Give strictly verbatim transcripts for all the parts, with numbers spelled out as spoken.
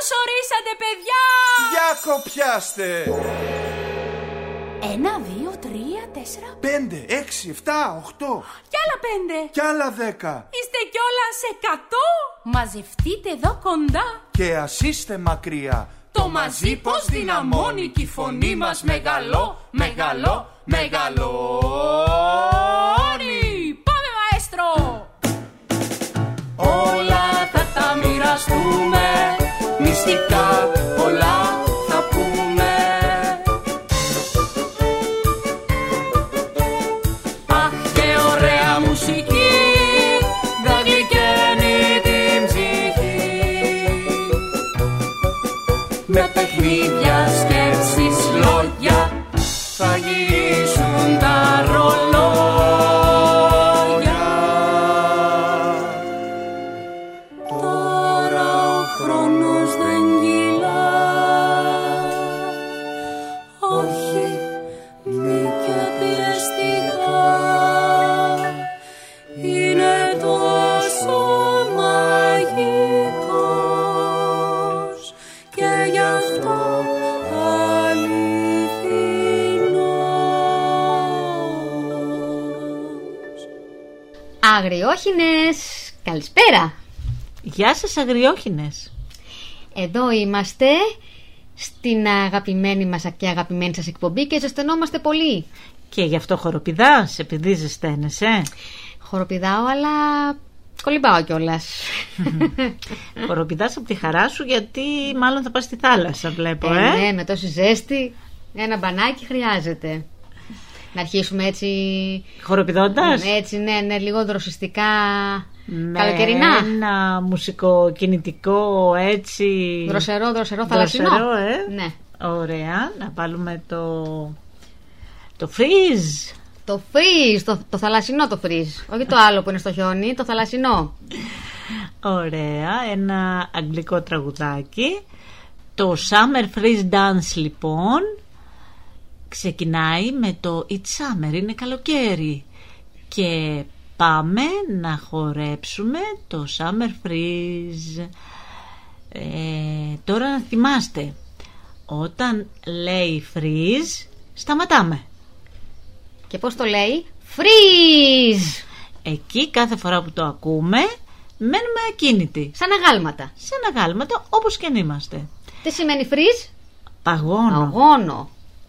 Καλώς ορίσατε, παιδιά! Για κοπιάστε! Ένα, δύο, τρία, τέσσερα... Πέντε, έξι, εφτά, οχτώ... Κι άλλα πέντε... Κι άλλα δέκα... Είστε κιόλας εκατό! Μαζευτείτε εδώ κοντά... Και ας είστε μακριά... Το μαζί πως δυναμώνει κι η φωνή μας μεγαλώ, μεγαλώ, μεγαλώνει. Πάμε, μαέστρο! Όλα θα τα μοιραστούμε, μυστικά πολλά θα πούμε. Αχ, και ωραία μουσική, θα γλυκαίνει την ψυχή. Με παιχνίδια, σκέψεις, λόγια θα γυρίσουν τα ρολόγια. Τώρα ο χρόνος δεν κυλά, όχι μη και πιεστικά. Είναι τόσο μαγικός και γι' αυτό αληθινός. Αγριόχινες, καλησπέρα. Γεια σας, αγριόχινες. Εδώ είμαστε στην αγαπημένη μας και αγαπημένη σας εκπομπή και ζεσθενόμαστε πολύ. Και γι' αυτό χοροπηδάς, επειδή ζεσταίνεσαι. Χοροπηδάω, αλλά κολυμπάω κιόλας. Χοροπηδάς από τη χαρά σου, γιατί μάλλον θα πας στη θάλασσα, βλέπω, ε, ε. Ναι, με τόση ζέστη ένα μπανάκι χρειάζεται. Να αρχίσουμε έτσι... Χοροπηδώντας. Έτσι, ναι, ναι, λίγο δροσιστικά, Με καλοκαιρινά. ένα μουσικό κινητικό, έτσι. Δροσερό, δροσερό, θαλασσινό. Δροσερό, ε. Ναι. Ωραία, να βάλουμε το... Το freeze. Το freeze, το, το θαλασσινό το freeze. Όχι το άλλο που είναι στο χιόνι, το θαλασσινό. Ωραία, ένα αγγλικό τραγουδάκι. Το Summer Freeze Dance, λοιπόν, ξεκινάει με το It's Summer, είναι καλοκαίρι. Και πάμε να χορέψουμε το Summer Freeze. ε, Τώρα να θυμάστε, όταν λέει freeze, σταματάμε. Και πώς το λέει? Freeze! Εκεί κάθε φορά που το ακούμε μένουμε ακίνητοι, Σαν αγάλματα. σαν αγάλματα, όπως και αν είμαστε. Τι σημαίνει freeze? Παγώνω. Αγώνο.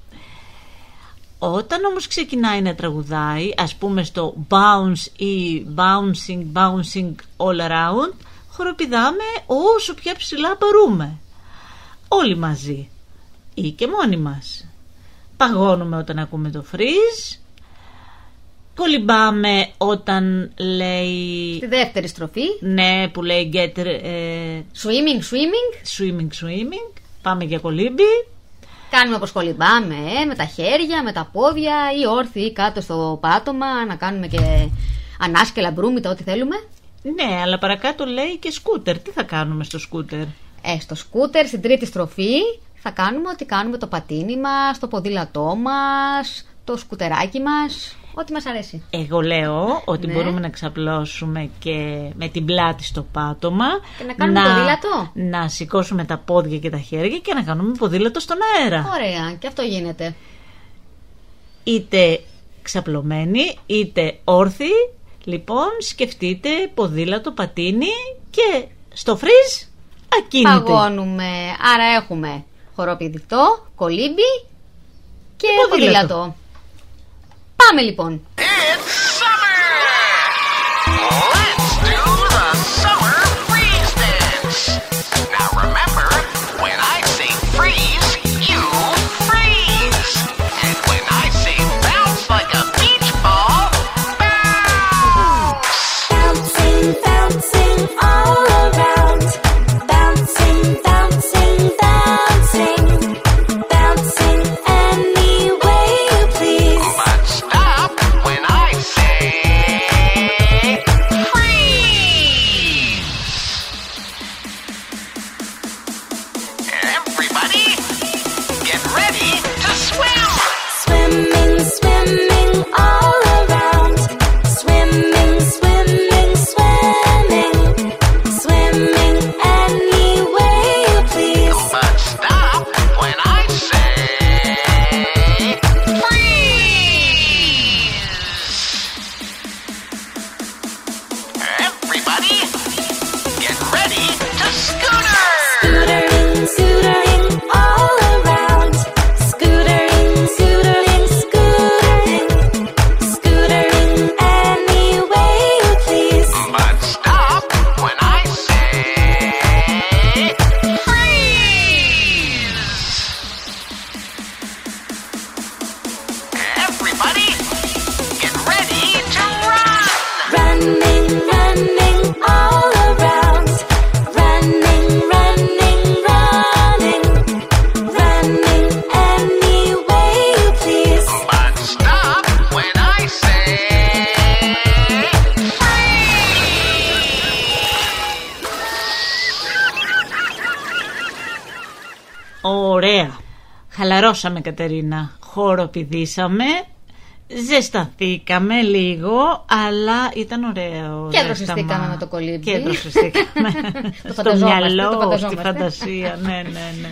Όταν όμως ξεκινάει να τραγουδάει, ας πούμε στο bounce ή bouncing, bouncing all around, χοροπηδάμε όσο πιο ψηλά μπορούμε. Όλοι μαζί ή και μόνοι μας. Παγώνουμε όταν ακούμε το freeze. Κολυμπάμε όταν λέει... Στη δεύτερη στροφή. Ναι, που λέει get... ε, Swimming, swimming. swimming, swimming. Πάμε για κολύμπι. Κάνουμε όπως κολυμπάμε, ε, με τα χέρια, με τα πόδια ή όρθιοι ή κάτω στο πάτωμα. Να κάνουμε και ανάσκελα, μπρούμητα, ό,τι θέλουμε. Ναι, αλλά παρακάτω λέει και σκούτερ. Τι θα κάνουμε στο σκούτερ? Ε, στο σκούτερ, στην τρίτη στροφή, θα κάνουμε ό,τι κάνουμε, το πατίνι μας, το ποδήλατό μας, το σκουτεράκι μας, ό,τι μας αρέσει. Εγώ λέω ότι Ναι. μπορούμε να ξαπλώσουμε και με την πλάτη στο πάτωμα. Και να κάνουμε ποδήλατο. Να σηκώσουμε τα πόδια και τα χέρια και να κάνουμε ποδήλατο στον αέρα. Ωραία, και αυτό γίνεται. Είτε ξαπλωμένοι, είτε όρθιοι. Λοιπόν, σκεφτείτε ποδήλατο, πατίνι και στο φρίζ ακίνητη. Παγώνουμε, άρα έχουμε χοροπηδητό, κολύμπι και ποδήλατο. ποδήλατο. Πάμε λοιπόν. It's summer! Let's do the summer freeze dance! Now remember, when I say freeze, you freeze! And when I say bounce like a beach ball, bounce! Bouncing, bouncing all around. Bouncing, bouncing, bouncing. Bouncing any way you please. But stop when I say freeze! Ωραία. Χαλαρώσαμε, Κατερίνα. Χοροπηδήσαμε. Ζεσταθήκαμε λίγο, αλλά ήταν ωραίο. Και δροσιστήκαμε με το κολύμπι. Και δροσιστήκαμε στο μυαλό, στη φαντασία. Ναι, ναι, ναι.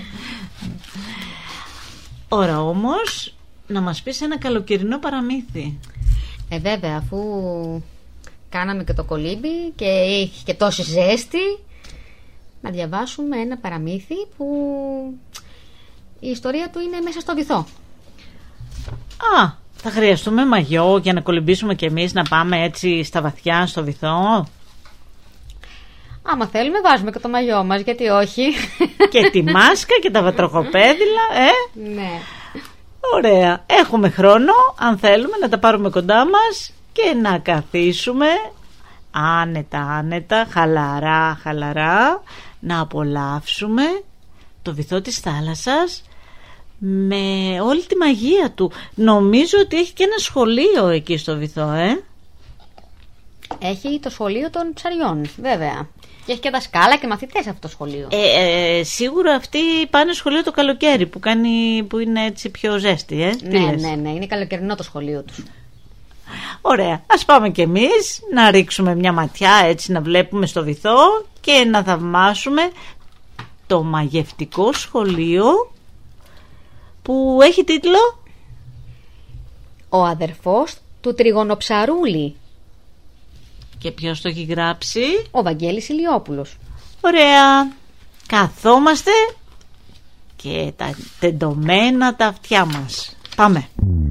Ωραία, όμως, να μας πεις ένα καλοκαιρινό παραμύθι. Ε, βέβαια, αφού κάναμε και το κολύμπι και έχει και τόση ζέστη, να διαβάσουμε ένα παραμύθι που η ιστορία του είναι μέσα στο βυθό. Α, θα χρειαστούμε μαγιό για να κολυμπήσουμε κι εμείς, να πάμε έτσι στα βαθιά στο βυθό. Άμα θέλουμε βάζουμε και το μαγιό μας, γιατί όχι. Και τη μάσκα και τα βατροχοπέδιλα, ε. Ναι. Ωραία. Έχουμε χρόνο, αν θέλουμε, να τα πάρουμε κοντά μας και να καθίσουμε άνετα, άνετα, χαλαρά, χαλαρά, να απολαύσουμε το βυθό της θάλασσας με όλη τη μαγεία του. Νομίζω ότι έχει και ένα σχολείο εκεί στο βυθό, ε. Έχει το σχολείο των ψαριών, βέβαια. Και έχει και δασκάλα και μαθητές αυτό το σχολείο. Ε, ε, σίγουρα αυτοί πάνε σχολείο το καλοκαίρι που, κάνει, που είναι έτσι πιο ζέστη, ε. Ναι, ναι, ναι, είναι καλοκαιρινό το σχολείο τους. Ωραία, ας πάμε κι εμείς να ρίξουμε μια ματιά, έτσι να βλέπουμε στο βυθό και να θαυμάσουμε το μαγευτικό σχολείο που έχει τίτλο «Ο αδερφός του τριγωνοψαρούλη». Και ποιος το έχει γράψει? Ο Βαγγέλης Ηλιόπουλος. Ωραία, καθόμαστε και τα τεντωμένα τα αυτιά μας. Πάμε.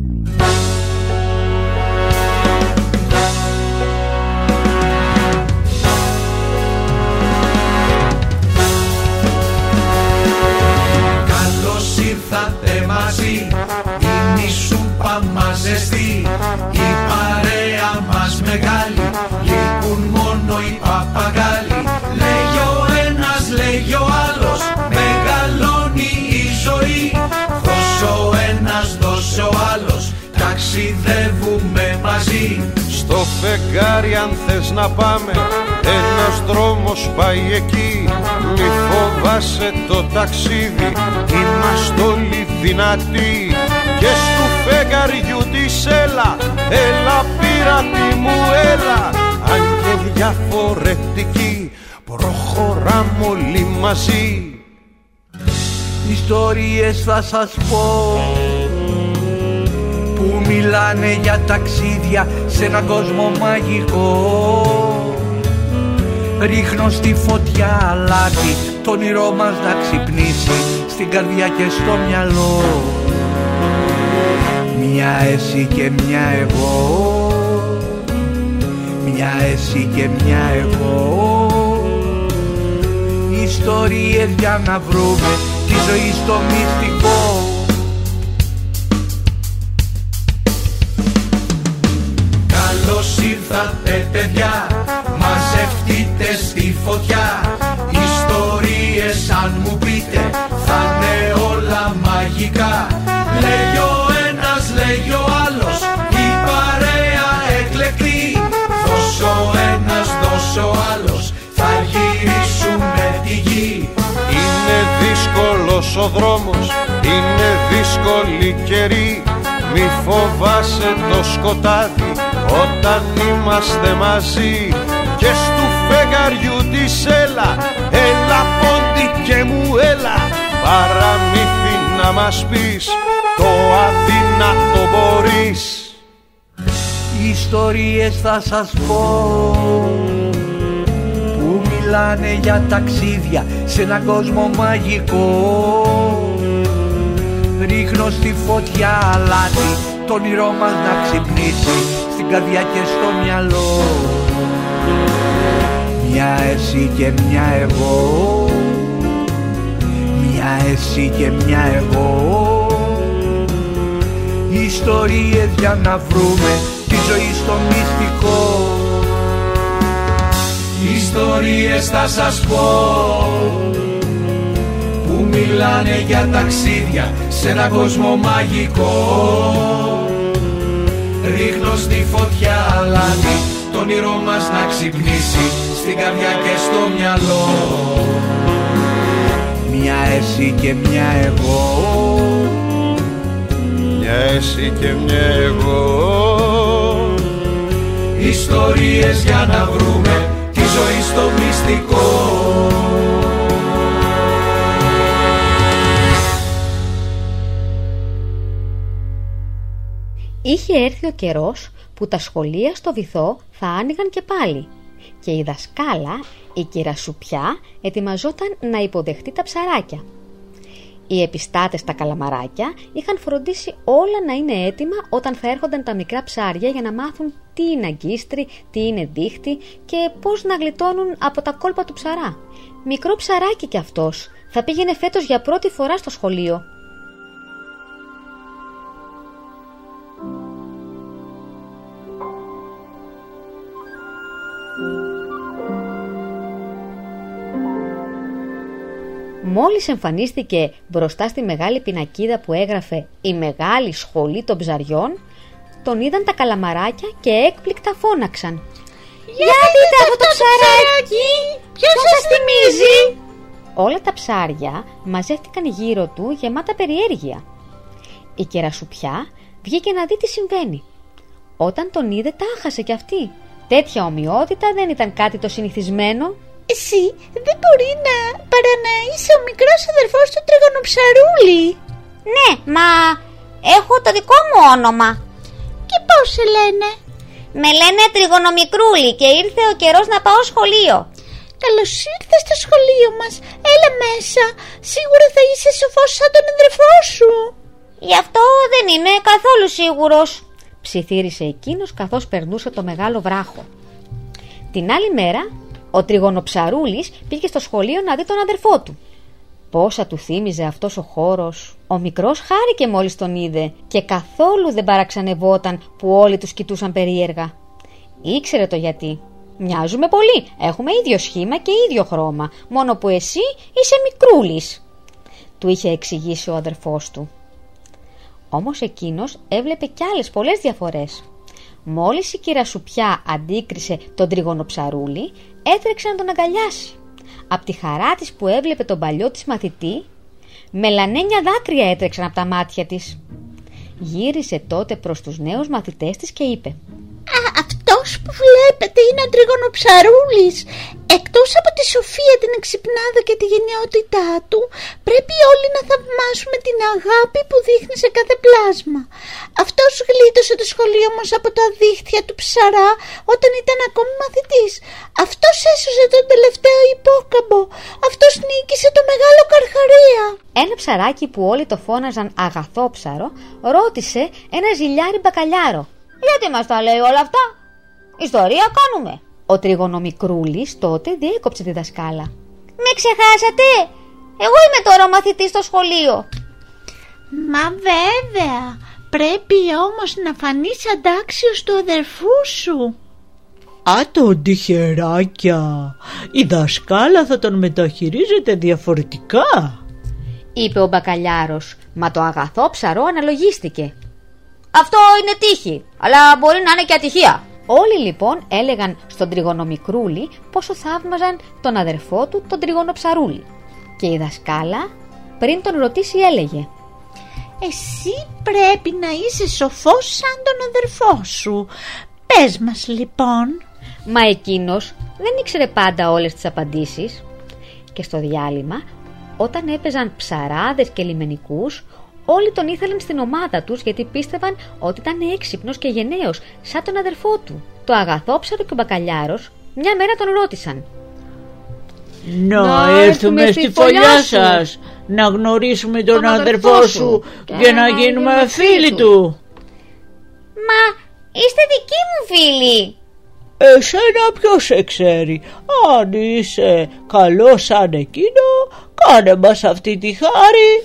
Καλώς ήρθατε μαζί, είναι η σούπα μας ζεστή, η παρέα μας μεγάλη, λείπουν μόνο οι παπαγάλοι. Λέγει ο ένας, λέγει ο άλλος, μεγαλώνει η ζωή. Δώσε ο ένας, δώσε ο άλλος, ταξιδεύουμε μαζί. Στο φεγγάρι αν θες να πάμε, ένας δρόμος πάει εκεί. Μη φοβάσαι το ταξίδι, είμαστε όλοι δυνατοί. Και στου φεγγαριού της έλα, έλα πειράτη μου έλα. Αν και διαφορετική, προχωράμε όλοι μαζί. Ιστορίες θα σας πω που μιλάνε για ταξίδια σε έναν κόσμο μαγικό. Ρίχνω στη φωτιά αλάτι, το όνειρό μας να ξυπνήσει στην καρδιά και στο μυαλό. Μια εσύ και μια εγώ, μια εσύ και μια εγώ. Ιστορίες για να βρούμε τη ζωή στο μυστικό. Καλώς ήρθατε παιδιά, μαζευτείτε στη φωτιά. Ιστορίες αν μου πείτε θα είναι όλα μαγικά. Λέγει ο ένας, λέγει ο άλλος, η παρέα εκλεκτή. Δώσε ο ένας, δώσε ο άλλος, θα γυρίσουμε τη γη. Είναι δύσκολος ο δρόμος, είναι δύσκολη καιρή. Μη φοβάσαι το σκοτάδι όταν είμαστε μαζί. Και στου φεγγαριού της έλα, έλα πόντι και μου έλα. Παραμύθι να μας πεις, το αδύνατο μπορείς. Ιστορίες θα σας πω που μιλάνε για ταξίδια σε έναν κόσμο μαγικό. Ρίχνω στη φωτιά αλάτι, το όνειρό μας να ξυπνήσει στην καρδιά και στο μυαλό. Μια εσύ και μια εγώ, μια εσύ και μια εγώ. Ιστορίες για να βρούμε τη ζωή στο μυστικό. Ιστορίες θα σας πω που μιλάνε για ταξίδια σε έναν κόσμο μαγικό. Ρίχνω στη φωτιά αλάτι, το όνειρό μας να ξυπνήσει στην καρδιά και στο μυαλό. Μια εσύ και μια εγώ, μια εσύ και μια εγώ. Ιστορίες για να βρούμε τη ζωή στο μυστικό. Είχε έρθει ο καιρός που τα σχολεία στο βυθό θα άνοιγαν και πάλι και η δασκάλα, η κυρασουπιά, ετοιμαζόταν να υποδεχτεί τα ψαράκια. Οι επιστάτες τα καλαμαράκια είχαν φροντίσει όλα να είναι έτοιμα όταν θα έρχονταν τα μικρά ψάρια για να μάθουν τι είναι αγκίστρι, τι είναι δίχτυ και πώς να γλιτώνουν από τα κόλπα του ψαρά. Μικρό ψαράκι κι αυτός θα πήγαινε φέτος για πρώτη φορά στο σχολείο. Μόλις εμφανίστηκε μπροστά στη μεγάλη πινακίδα που έγραφε «Η Μεγάλη Σχολή των Ψαριών», τον είδαν τα καλαμαράκια και έκπληκτα φώναξαν «Για δείτε αυτό το ψαράκι! Ποιος σας θυμίζει?» Όλα τα ψάρια μαζεύτηκαν γύρω του γεμάτα περιέργεια. Η κερασουπιά βγήκε να δει τι συμβαίνει. Όταν τον είδε τάχασε κι αυτή. Τέτοια ομοιότητα δεν ήταν κάτι το συνηθισμένο. Εσύ δεν μπορεί να παρά να είσαι ο μικρός αδερφός του τριγωνοψαρούλη. Ναι, μα έχω το δικό μου όνομα. Και πώς σε λένε? Με λένε Τριγωνομικρούλη και ήρθε ο καιρός να πάω σχολείο. Καλώς ήρθες στο σχολείο μας. Έλα μέσα. Σίγουρα θα είσαι σοφός σαν τον αδερφό σου. Γι' αυτό δεν είμαι καθόλου σίγουρος, ψιθύρισε εκείνος καθώς περνούσε το μεγάλο βράχο. Την άλλη μέρα ο Τριγωνοψαρούλης πήγε στο σχολείο να δει τον αδερφό του. Πόσα του θύμιζε αυτός ο χώρος. Ο μικρός χάρηκε μόλις τον είδε και καθόλου δεν παραξενευόταν που όλοι τους κοιτούσαν περίεργα. Ήξερε το γιατί. Μοιάζουμε πολύ, έχουμε ίδιο σχήμα και ίδιο χρώμα, μόνο που εσύ είσαι μικρούλης, του είχε εξηγήσει ο αδερφός του. Όμως εκείνος έβλεπε κι άλλες πολλές διαφορές. Μόλις η κυρασουπιά αντίκρισε τον Τριγωνοψαρούλη, έτρεξε να τον αγκαλιάσει. Απ' τη χαρά της που έβλεπε τον παλιό της μαθητή, μελανένια δάκρυα έτρεξαν από τα μάτια της. Γύρισε τότε προς τους νέους μαθητές της και είπε «Α, αυτός που βλέπετε είναι ο Τριγωνοψαρούλης. Εκτός από τη σοφία, την εξυπνάδα και τη γενναιότητά του, πρέπει όλοι να θαυμάσουμε την αγάπη που δείχνει σε κάθε πλάσμα. Αυτός γλίτωσε το σχολείο μας από τα δίχτυα του ψαρά όταν ήταν ακόμη μαθητής. Αυτός έσωσε τον τελευταίο υπόκαμπο. Αυτός νίκησε το μεγάλο Καρχαρία». Ένα ψαράκι που όλοι το φώναζαν αγαθόψαρο ρώτησε ένα ζηλιάρι μπακαλιάρο γιατί μας τα λέει όλα αυτά? Ιστορία κάνουμε. Ο Τριγωνομικρούλης τότε διέκοψε τη δασκάλα. Με ξεχάσατε? Εγώ είμαι τώρα ο μαθητής στο σχολείο. Μα βέβαια, πρέπει όμως να φανείς αντάξιος του αδερφού σου. Α, τον τυχεράκια, η δασκάλα θα τον μεταχειρίζεται διαφορετικά, είπε ο μπακαλιάρος, μα το αγαθόψαρο αναλογίστηκε. Αυτό είναι τύχη, αλλά μπορεί να είναι και ατυχία. Όλοι λοιπόν έλεγαν στον Τριγωνομικρούλη πόσο θαύμαζαν τον αδερφό του, τον Τριγωνοψαρούλη. Και η δασκάλα πριν τον ρωτήσει έλεγε «Εσύ πρέπει να είσαι σοφός σαν τον αδερφό σου. Πες μας λοιπόν». Μα εκείνος δεν ήξερε πάντα όλες τις απαντήσεις. Και στο διάλειμμα, όταν έπαιζαν ψαράδες και λιμενικούς, όλοι τον ήθελαν στην ομάδα τους γιατί πίστευαν ότι ήταν έξυπνος και γενναίος σαν τον αδερφό του. Το αγαθόψαρο και ο μπακαλιάρος μια μέρα τον ρώτησαν «Να, να έρθουμε, έρθουμε στη φωλιά σας, να γνωρίσουμε τον, τον αδερφό σου και, και να γίνουμε φίλοι του». «Μα είστε δικοί μου φίλοι». «Εσένα ποιος σε ξέρει? Αν είσαι καλός σαν εκείνο, κάνε μας αυτή τη χάρη».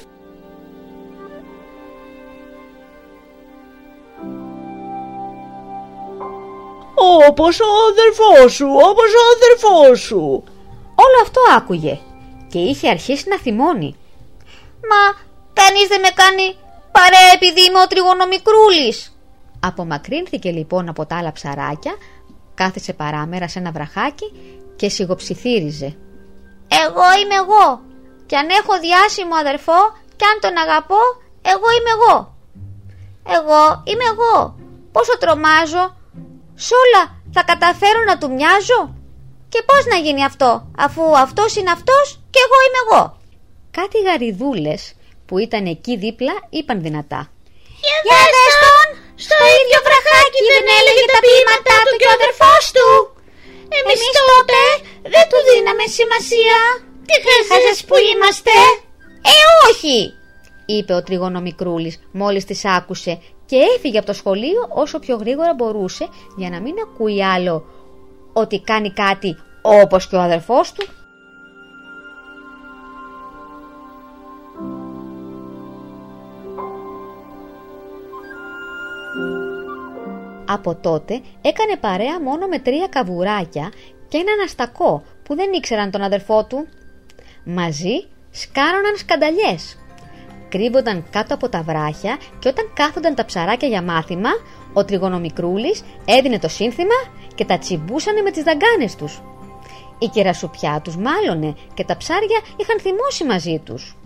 «Όπως ο αδερφός σου, όπως ο αδερφός σου». Όλο αυτό άκουγε και είχε αρχίσει να θυμώνει. «Μα κανείς δεν με κάνει παρέα επειδή είμαι ο Τριγωνομικρούλης». Απομακρύνθηκε λοιπόν από τα άλλα ψαράκια, κάθισε παράμερα σε ένα βραχάκι και σιγοψιθύριζε. «Εγώ είμαι εγώ. Και αν έχω διάσημο αδερφό και αν τον αγαπώ, εγώ είμαι εγώ. Εγώ είμαι εγώ. Πόσο τρομάζω. Σ' όλα θα καταφέρω να του μοιάζω. Και πώς να γίνει αυτό, αφού αυτός είναι αυτός και εγώ είμαι εγώ. Κάτι γαριδούλες που ήταν εκεί δίπλα είπαν δυνατά. Για δες τον, στο ίδιο βραχάκι δεν έλεγε τα ποίηματά του και ο αδερφός του. Εμείς τότε δεν του δίναμε σημασία. Τι χάζες που είμαστε. Ε όχι, είπε ο τριγωνομικρούλης μόλις τις άκουσε και έφυγε από το σχολείο όσο πιο γρήγορα μπορούσε για να μην ακούει άλλο ότι κάνει κάτι όπως και ο αδερφός του. Από τότε έκανε παρέα μόνο με τρία καβουράκια και έναν αστακό που δεν ήξεραν τον αδερφό του. Μαζί σκάρωναν σκανταλιές. Κρύβονταν κάτω από τα βράχια και όταν κάθονταν τα ψαράκια για μάθημα, ο τριγωνομικρούλης έδινε το σύνθημα και τα τσιμπούσανε με τις δαγκάνες τους. Η κερασουπιά τους μάλωνε και τα ψάρια είχαν θυμώσει μαζί τους.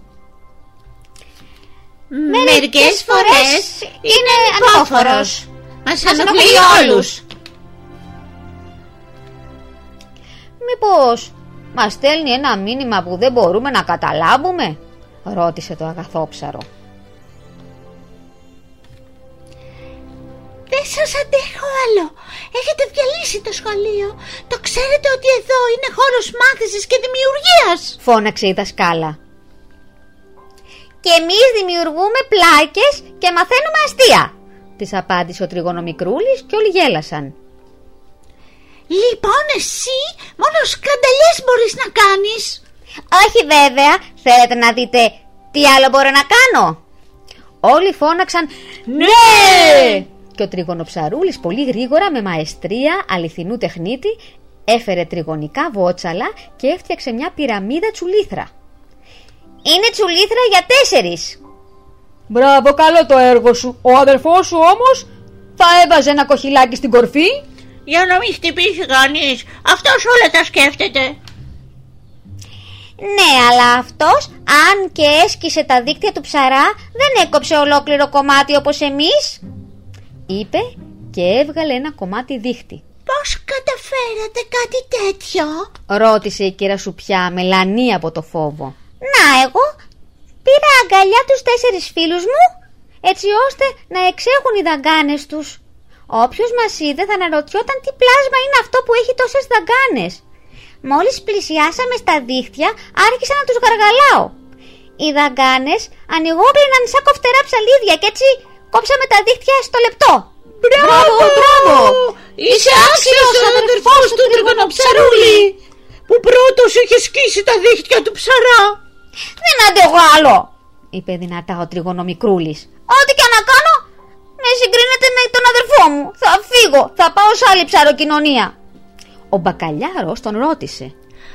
Μερικές φορές είναι ανώφορος. Μας ενοχλεί όλους. Μήπως μας στέλνει ένα μήνυμα που δεν μπορούμε να καταλάβουμε, ρώτησε το αγαθόψαρο. Δεν σας αντέχω άλλο. Έχετε διαλύσει το σχολείο. Το ξέρετε ότι εδώ είναι χώρος μάθησης και δημιουργίας, φώναξε η δασκάλα. Και εμείς δημιουργούμε πλάκες και μαθαίνουμε αστεία, της απάντησε ο τριγωνομικρούλης και όλοι γέλασαν. Λοιπόν εσύ μόνο σκανταλιές μπορείς να κάνεις. Όχι βέβαια, θέλετε να δείτε τι άλλο μπορώ να κάνω. Όλοι φώναξαν ναι! Και ο τριγωνοψαρούλης πολύ γρήγορα με μαεστρία αληθινού τεχνίτη έφερε τριγωνικά βότσαλα και έφτιαξε μια πυραμίδα τσουλήθρα. Είναι τσουλήθρα για τέσσερις. Μπράβο, καλό το έργο σου. Ο αδερφός σου όμως θα έβαζε ένα κοχυλάκι στην κορφή. Για να μην χτυπήσει κανείς. Αυτός όλα τα σκέφτεται. Ναι, αλλά αυτός αν και έσκησε τα δίκτυα του ψαρά δεν έκοψε ολόκληρο κομμάτι όπως εμείς, είπε και έβγαλε ένα κομμάτι δίχτυ. Πώς καταφέρατε κάτι τέτοιο, ρώτησε η κερασουπιά μελανή από το φόβο. Να, εγώ πήρα αγκαλιά τους τέσσερις φίλους μου έτσι ώστε να εξέχουν οι δαγκάνες τους. Όποιος μας είδε θα αναρωτιόταν τι πλάσμα είναι αυτό που έχει τόσες δαγκάνες. Μόλις πλησιάσαμε στα δίχτυα άρχισα να τους γαργαλάω. Οι δαγκάνες ανοιγόκλειναν σαν κοφτερά ψαλίδια και έτσι κόψαμε τα δίχτυα στο λεπτό. Μπράβο, μπράβο! Είσαι άξιος ο αδερφός του τριγωνοψαρούλη που πρώτος είχε σκίσει τα δίχτυα του ψαρά. Δεν αντέχω άλλο, είπε δυνατά ο τριγωνομικρούλης. Ό,τι και να κάνω με συγκρίνεται με τον αδερφό μου. Θα φύγω, θα πάω σε άλλη ψαροκοινωνία. Ο μπακαλιάρος τον ρώτησε.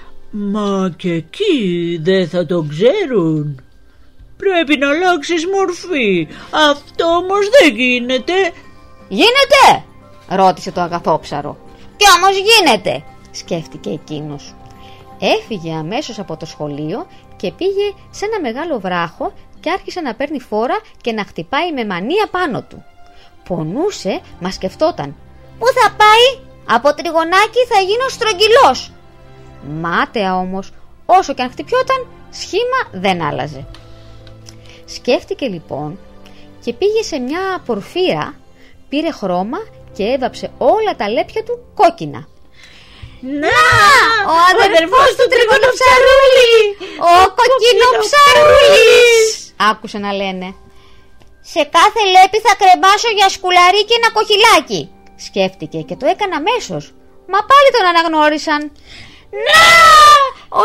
Μα και εκεί δεν θα τον ξέρουν. Πρέπει να αλλάξεις μορφή. Αυτό όμως δεν γίνεται. Γίνεται, ρώτησε το αγαθόψαρο. Κι όμως γίνεται, σκέφτηκε εκείνος. Έφυγε αμέσως από το σχολείο και πήγε σε ένα μεγάλο βράχο και άρχισε να παίρνει φόρα και να χτυπάει με μανία πάνω του. Πονούσε, μα σκεφτόταν. Πού θα πάει? Από τριγωνάκι θα γίνω στρογγυλός. Μάταια όμως, όσο και αν χτυπιόταν, σχήμα δεν άλλαζε. Σκέφτηκε λοιπόν και πήγε σε μια πορφύρα, πήρε χρώμα και έβαψε όλα τα λέπια του κόκκινα. Να, ο αδερφός του τριγωνοψαρούλη, ο κοκκινοψαρούλης, άκουσε να λένε. Σε κάθε λέπη θα κρεμάσω για σκουλαρί και ένα κοχυλάκι, σκέφτηκε και το έκανε αμέσως. Μα πάλι τον αναγνώρισαν. Να, ο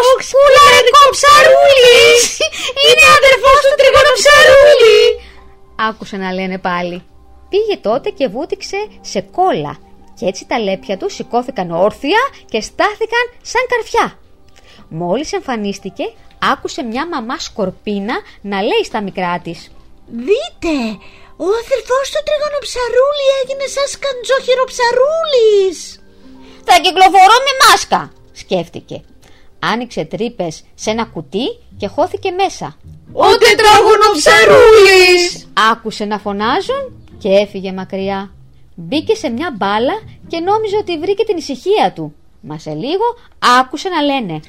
σκουλαρικοψαρούλης, είναι αδερφός του τριγωνοψαρούλη, άκουσε να λένε πάλι. Πήγε τότε και βούτυξε σε κόλλα και έτσι τα λέπια του σηκώθηκαν όρθια και στάθηκαν σαν καρφιά. Μόλις εμφανίστηκε, άκουσε μια μαμά σκορπίνα να λέει στα μικρά της. Δείτε, ο αδερφός του τριγωνοψαρούλη έγινε σαν σκαντζόχυροψαρούλης. Θα κυκλοφορώ με μάσκα, σκέφτηκε. άνοιξε τρύπες σε ένα κουτί και χώθηκε μέσα. Ο τετράγωνο-ψαρούλης! Άκουσε να φωνάζουν και έφυγε μακριά. Μπήκε σε μια μπάλα και νόμιζε ότι βρήκε την ησυχία του. Μα σε λίγο άκουσε να λένε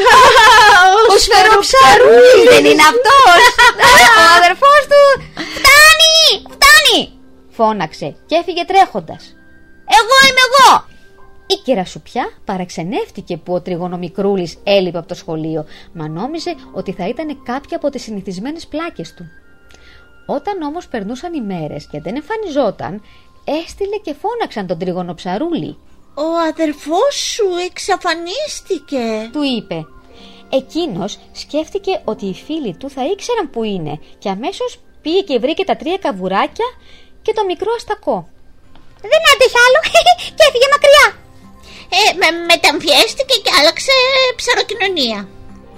Ο Σφαιροψαρούλης! Δεν είναι αυτός! Ο αδερφός του! Φτάνει! Φτάνει! Φώναξε και έφυγε τρέχοντας. Εγώ είμαι εγώ! Η κερασουπιά παραξενεύτηκε που ο Τριγωνομικρούλης έλειπε από το σχολείο, μα νόμιζε ότι θα ήταν κάποια από τις συνηθισμένες πλάκες του. Όταν όμως περνούσαν οι μέρες και δεν εμφανιζόταν, έστειλε και φώναξαν τον Τριγωνοψαρούλη. Ο αδερφός σου εξαφανίστηκε, του είπε. Εκείνος σκέφτηκε ότι οι φίλοι του θα ήξεραν που είναι και αμέσως πήγε και βρήκε τα τρία καβουράκια και το μικρό αστακό. Δεν άντεχε άλλο και έφυγε μακριά. ε, με, Μεταμφιέστηκε και άλλαξε ψαροκοινωνία.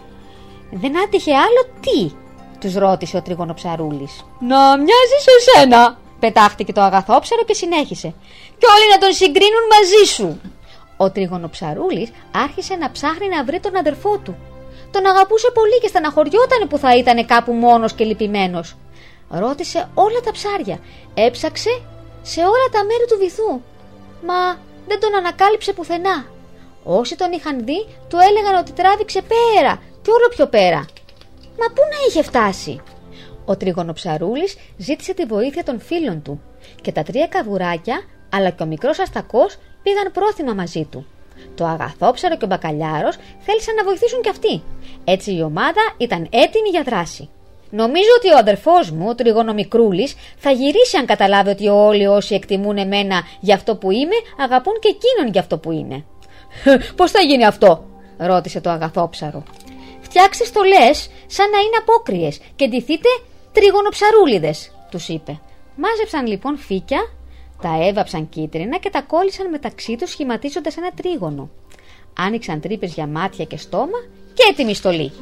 Δεν άντεχε άλλο τι? Τους ρώτησε ο Τριγωνοψαρούλης. Να μοιάζει σε σένα, πετάχτηκε το αγαθόψαρο και συνέχισε. Κι όλοι να τον συγκρίνουν μαζί σου. Ο Τριγωνοψαρούλης άρχισε να ψάχνει να βρει τον αδερφό του. Τον αγαπούσε πολύ και στεναχωριόταν που θα ήταν κάπου μόνος και λυπημένος. Ρώτησε όλα τα ψάρια, έψαξε σε όλα τα μέρη του βυθού, μα δεν τον ανακάλυψε πουθενά. Όσοι τον είχαν δει του έλεγαν ότι τράβηξε πέρα και όλο πιο πέρα. Μα πού να είχε φτάσει? Ο Τριγωνοψαρούλης ζήτησε τη βοήθεια των φίλων του και τα τρία καβουράκια αλλά και ο μικρός αστακός πήγαν πρόθυμα μαζί του. Το αγαθόψαρο και ο μπακαλιάρος θέλησαν να βοηθήσουν κι αυτοί. Έτσι η ομάδα ήταν έτοιμη για δράση. Νομίζω ότι ο αδερφός μου, ο Τριγωνομικρούλης, θα γυρίσει αν καταλάβει ότι όλοι όσοι εκτιμούν εμένα για αυτό που είμαι, αγαπούν και εκείνον για αυτό που είναι. Πώς θα γίνει αυτό? Ρώτησε το αγαθόψαρο. Φτιάξτε στολές σαν να είναι απόκριες και ντυθείτε τριγωνοψαρούλιδες, τους είπε. Μάζεψαν λοιπόν φύκια, τα έβαψαν κίτρινα και τα κόλλησαν μεταξύ τους σχηματίζοντας ένα τρίγωνο. Άνοιξαν τρύπες για μάτια και στόμα και έτοιμη στολή.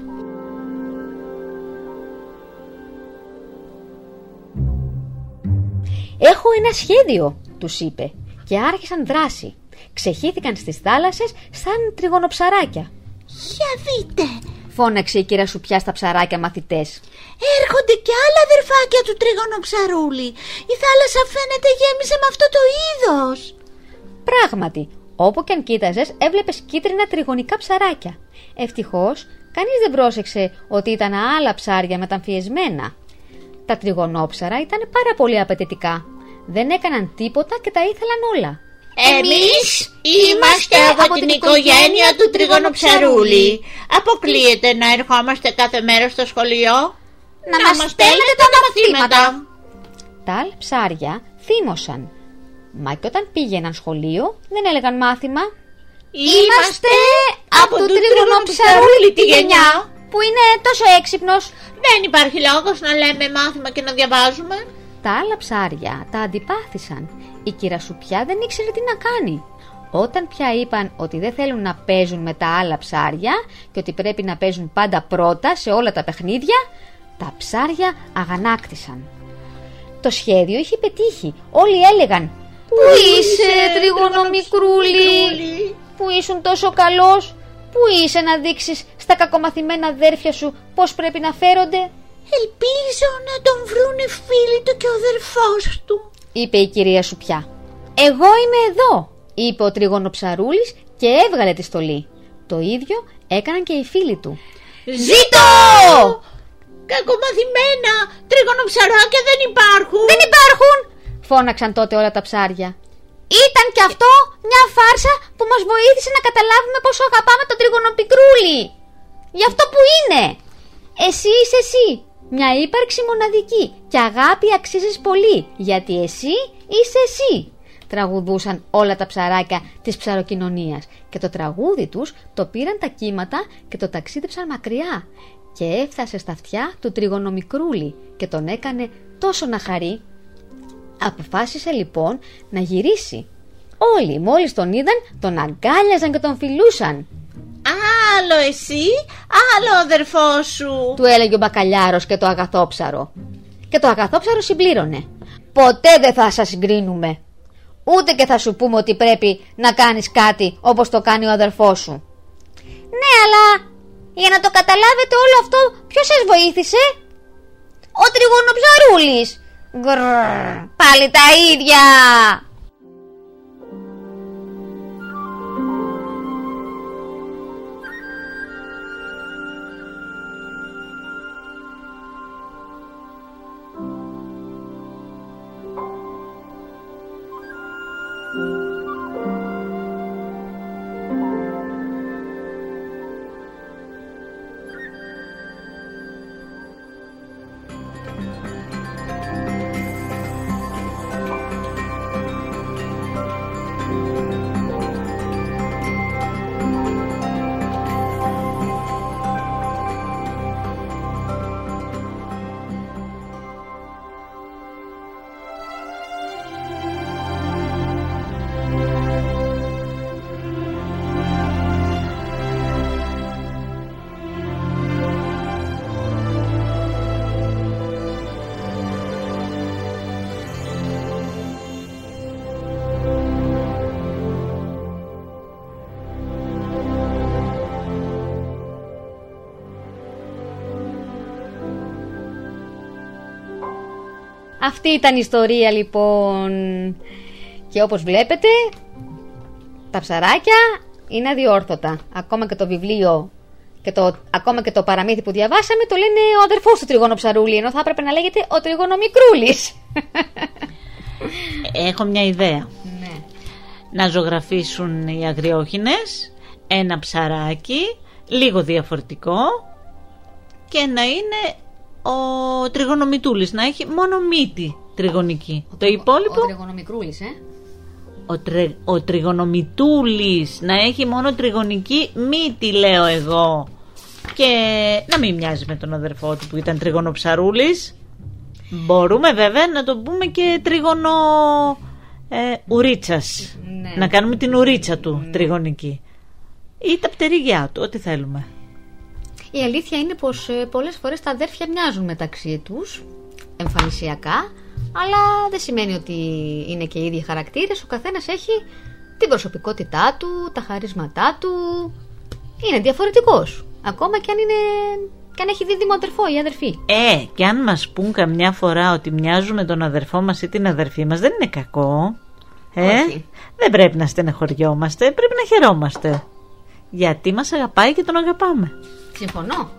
«Έχω ένα σχέδιο», τους είπε, και άρχισαν δράση. Ξεχύθηκαν στις θάλασσες σαν τριγωνοψαράκια. Για δείτε, φώναξε η κυρασουπιά στα ψαράκια μαθητές. Έρχονται και άλλα αδερφάκια του Τριγωνοψαρούλη. Η θάλασσα φαίνεται γέμισε με αυτό το είδος. Πράγματι, όπου και αν κοίταζες έβλεπες κίτρινα τριγωνικά ψαράκια. Ευτυχώς, κανείς δεν πρόσεξε ότι ήταν άλλα ψάρια μεταμφιεσμένα. Τα τριγωνόψαρα ήταν πάρα πολύ απαιτητικά. Δεν έκαναν τίποτα και τα ήθελαν όλα. Εμείς είμαστε από την οικογένεια του Τριγωνοψαρούλη. Αποκλείεται να ερχόμαστε κάθε μέρα στο σχολείο? Να, να μας στέλνετε τα μαθήματα. Τα άλλα ψάρια θύμωσαν. Μα και όταν πήγαιναν σχολείο δεν έλεγαν μάθημα. Είμαστε από του Τριγωνοψαρούλη τη γενιά που είναι τόσο έξυπνος. Δεν υπάρχει λόγος να λέμε μάθημα και να διαβάζουμε. Τα άλλα ψάρια τα αντιπάθησαν. Η κυρασουπιά δεν ήξερε τι να κάνει. Όταν πια είπαν ότι δεν θέλουν να παίζουν με τα άλλα ψάρια και ότι πρέπει να παίζουν πάντα πρώτα σε όλα τα παιχνίδια, τα ψάρια αγανάκτησαν. Το σχέδιο είχε πετύχει. Όλοι έλεγαν «Πού είσαι, Τριγωνομικρούλη, που ήσουν τόσο καλός, που είσαι να δείξεις στα κακομαθημένα αδέρφια σου πώς πρέπει να φέρονται». «Ελπίζω να τον βρουν οι φίλοι του και ο αδερφός του», είπε η κυρία Σουπιά. «Εγώ είμαι εδώ», είπε ο Τριγωνοψαρούλης και έβγαλε τη στολή. Το ίδιο έκαναν και οι φίλοι του. «Ζήτω! Κακομαθημένα τριγωνοψαράκια δεν υπάρχουν!» «Δεν υπάρχουν!» φώναξαν τότε όλα τα ψάρια. «Ήταν κι αυτό μια φάρσα που μας βοήθησε να καταλάβουμε πόσο αγαπάμε τον Τριγωνοπικρούλη. Γι' αυτό που είναι. Εσύ είσαι εσύ, μια ύπαρξη μοναδική και αγάπη αξίζεις πολύ, γιατί εσύ είσαι εσύ», τραγουδούσαν όλα τα ψαράκια της ψαροκοινωνίας και το τραγούδι τους το πήραν τα κύματα και το ταξίδεψαν μακριά και έφτασε στα αυτιά του Τριγωνομικρούλη και τον έκανε τόσο να χαρεί. Αποφάσισε λοιπόν να γυρίσει. Όλοι μόλις τον είδαν τον αγκάλιαζαν και τον φιλούσαν. «Άλλο εσύ, άλλο ο αδερφός σου», του έλεγε ο μπακαλιάρος και το αγαθόψαρο. Και το αγαθόψαρο συμπλήρωνε. «Ποτέ δεν θα σας συγκρίνουμε. Ούτε και θα σου πούμε ότι πρέπει να κάνεις κάτι όπως το κάνει ο αδερφός σου». Ναι, αλλά για να το καταλάβετε όλο αυτό, ποιος σας βοήθησε? Ο τριγωνοψαρούλης. Γκρρρ, πάλι τα ίδια. Αυτή ήταν η ιστορία λοιπόν. Και όπως βλέπετε, τα ψαράκια είναι αδιόρθωτα. Ακόμα και το βιβλίο και το, ακόμα και το παραμύθι που διαβάσαμε το λένε ο αδερφός του τριγωνοψαρούλη, ενώ θα έπρεπε να λέγεται ο τριγωνομικρούλης. Έχω μια ιδέα. Ναι. Να ζωγραφίσουν οι αγριόχινες ένα ψαράκι λίγο διαφορετικό και να είναι ο τριγωνομητούλης, να έχει μόνο μύτη τριγωνική. Ο, το υπόλοιπο ο τριγωνομικρούλης, ε? Ο, τρε, ο τριγωνομητούλης να έχει μόνο τριγωνική μύτη, λέω εγώ. Και να μην μοιάζει με τον αδερφό του που ήταν τριγωνοψαρούλης. Μπορούμε βέβαια να το πούμε και τριγωνο ε, ουρίτσας. Ναι. Να κάνουμε την ουρίτσα του Ναι. τριγωνική. Ή τα πτερίγια του, ό,τι θέλουμε. Η αλήθεια είναι πως ε, πολλές φορές τα αδέρφια μοιάζουν μεταξύ τους εμφανισιακά, αλλά δεν σημαίνει ότι είναι και οι ίδιοι χαρακτήρες. Ο καθένας έχει την προσωπικότητά του, τα χαρίσματά του. Είναι διαφορετικός. Ακόμα και αν, είναι, και αν έχει δίδυμο αδερφό ή αδερφή. Ε, και αν μας πούν καμιά φορά ότι μοιάζουμε τον αδερφό μας ή την αδερφή μας, δεν είναι κακό. Ε, Όχι. δεν πρέπει να στεναχωριόμαστε, πρέπει να χαιρόμαστε. Γιατί μας αγαπάει και τον αγαπάμε. Συμφωνώ.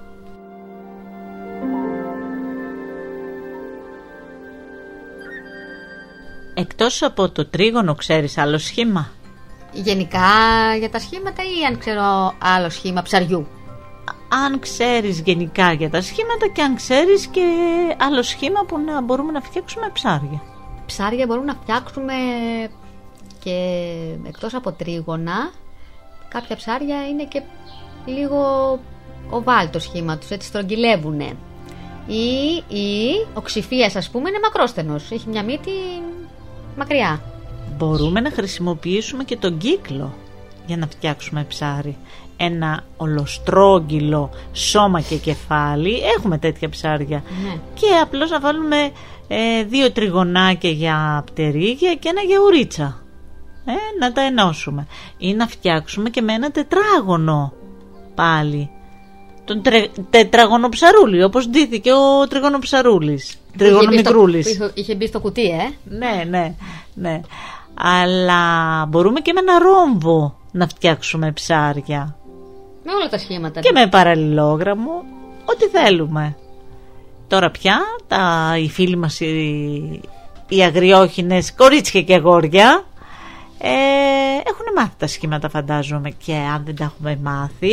Εκτός από το τρίγωνο, ξέρεις άλλο σχήμα? Γενικά για τα σχήματα ή αν ξέρω άλλο σχήμα ψαριού? Αν ξέρεις γενικά για τα σχήματα και αν ξέρεις και άλλο σχήμα που να μπορούμε να φτιάξουμε ψάρια. Ψάρια μπορούμε να φτιάξουμε και εκτός από τρίγωνα, κάποια ψάρια είναι και λίγο οβάλ το σχήμα τους, έτσι στρογγυλεύουνε. Ή, ή ο ξυφίας, ας πούμε, είναι μακρόστενος, έχει μια μύτη μακριά. Μπορούμε να χρησιμοποιήσουμε και τον κύκλο για να φτιάξουμε ψάρι. Ένα ολοστρόγγυλο σώμα και κεφάλι. Έχουμε τέτοια ψάρια. Ναι. Και απλώς να βάλουμε ε, δύο τριγωνάκια για πτερίγια και ένα για ουρίτσα. Ε, να τα ενώσουμε. Ή να φτιάξουμε και με ένα τετράγωνο πάλι. Τον τρε, τετραγωνοψαρούλι, όπως ντύθηκε ο τριγωνοψαρούλης. Τριγωνομικρούλης. Είχε, είχε, είχε μπει στο κουτί, ε. Ναι, ναι, ναι. Αλλά μπορούμε και με ένα ρόμβο να φτιάξουμε ψάρια. Με όλα τα σχήματα. Και με παραλληλόγραμμο, ό,τι θέλουμε. Τώρα πια τα, οι φίλοι μας οι, οι αγριόχινες κορίτσια και αγόρια ε, έχουν μάθει τα σχήματα, φαντάζομαι. Και αν δεν τα έχουμε μάθει,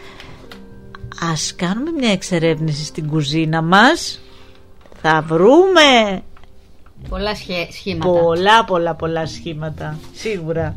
ας κάνουμε μια εξερεύνηση στην κουζίνα μας. Θα βρούμε Πολλά σχε, σχήματα. πολλά πολλά πολλά σχήματα, σίγουρα.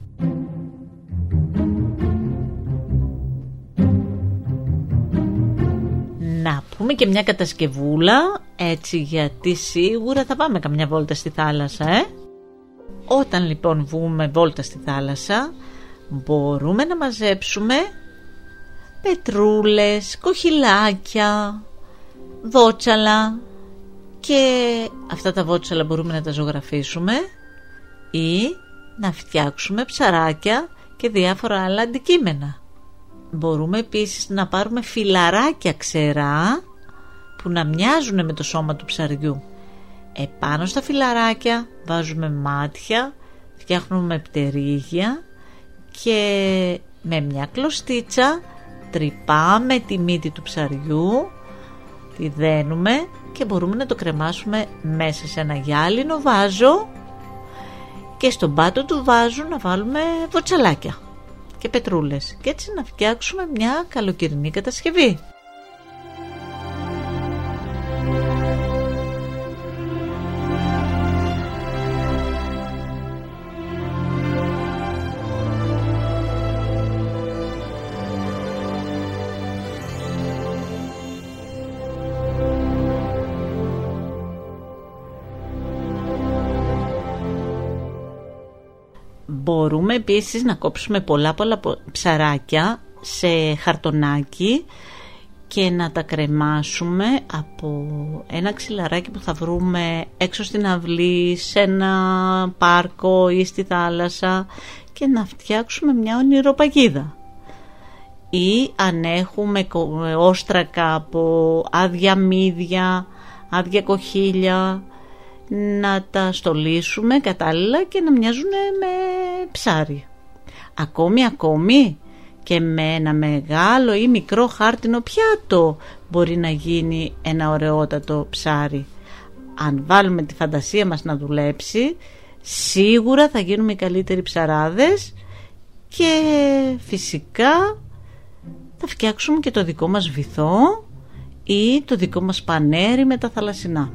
Να πούμε και μια κατασκευούλα, έτσι, γιατί σίγουρα θα πάμε καμιά βόλτα στη θάλασσα, ε? Όταν λοιπόν βγούμε βόλτα στη θάλασσα, μπορούμε να μαζέψουμε πετρούλες, κοχυλάκια, βότσαλα, και αυτά τα βότσαλα μπορούμε να τα ζωγραφίσουμε ή να φτιάξουμε ψαράκια και διάφορα άλλα αντικείμενα. Μπορούμε επίσης να πάρουμε φιλαράκια ξερά που να μοιάζουν με το σώμα του ψαριού. Επάνω στα φιλαράκια βάζουμε μάτια, φτιάχνουμε πτερίγια και με μια κλωστίτσα τρυπάμε τη μύτη του ψαριού, τη δένουμε και μπορούμε να το κρεμάσουμε μέσα σε ένα γυάλινο βάζο και στον πάτο του βάζου να βάλουμε βοτσαλάκια και πετρούλες και έτσι να φτιάξουμε μια καλοκαιρινή κατασκευή. Μπορούμε επίσης να κόψουμε πολλά πολλά ψαράκια σε χαρτονάκι και να τα κρεμάσουμε από ένα ξυλαράκι που θα βρούμε έξω στην αυλή, σε ένα πάρκο ή στη θάλασσα και να φτιάξουμε μια ονειροπαγίδα. Ή αν έχουμε όστρακα από άδεια μύδια, άδεια κοχύλια, να τα στολίσουμε κατάλληλα και να μοιάζουν με ψάρι. Ακόμη ακόμη και με ένα μεγάλο ή μικρό χάρτινο πιάτο μπορεί να γίνει ένα ωραιότατο ψάρι. Αν βάλουμε τη φαντασία μας να δουλέψει, σίγουρα θα γίνουμε οι καλύτεροι ψαράδες και φυσικά θα φτιάξουμε και το δικό μας βυθό ή το δικό μας πανέρι με τα θαλασσινά.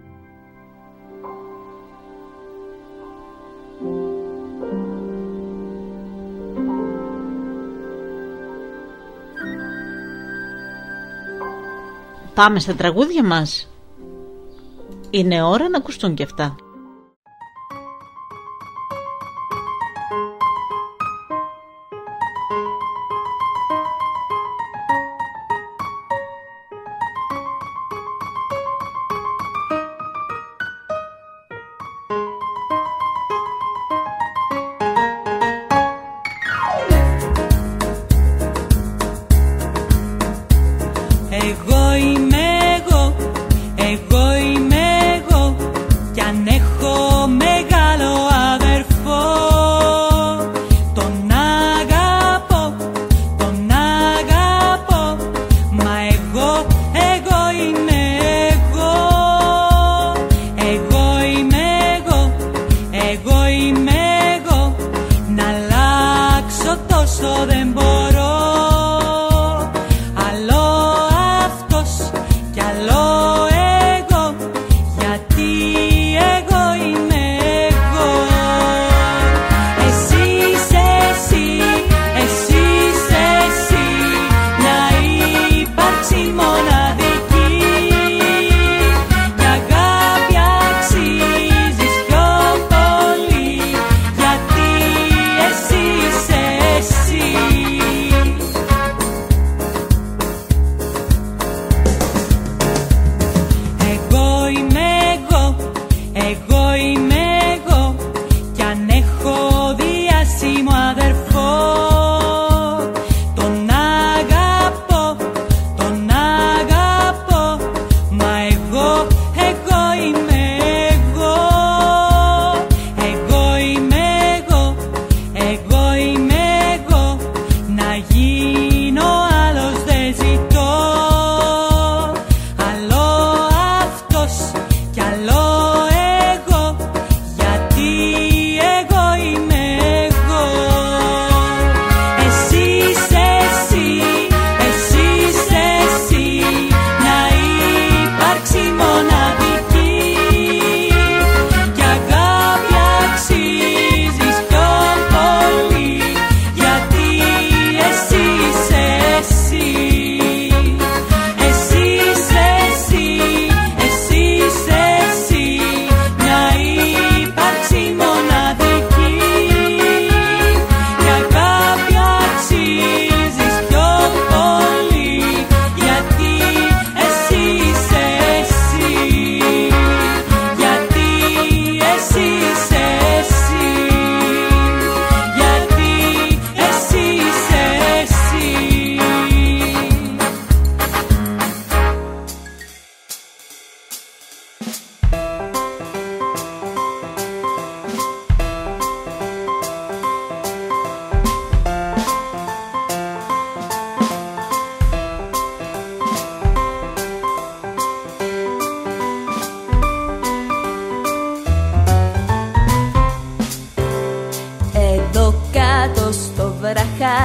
Πάμε στα τραγούδια μας. Είναι ώρα να ακουστούν και αυτά. Εγώ είμαι εγώ, εγώ είμαι εγώ κι αν έχω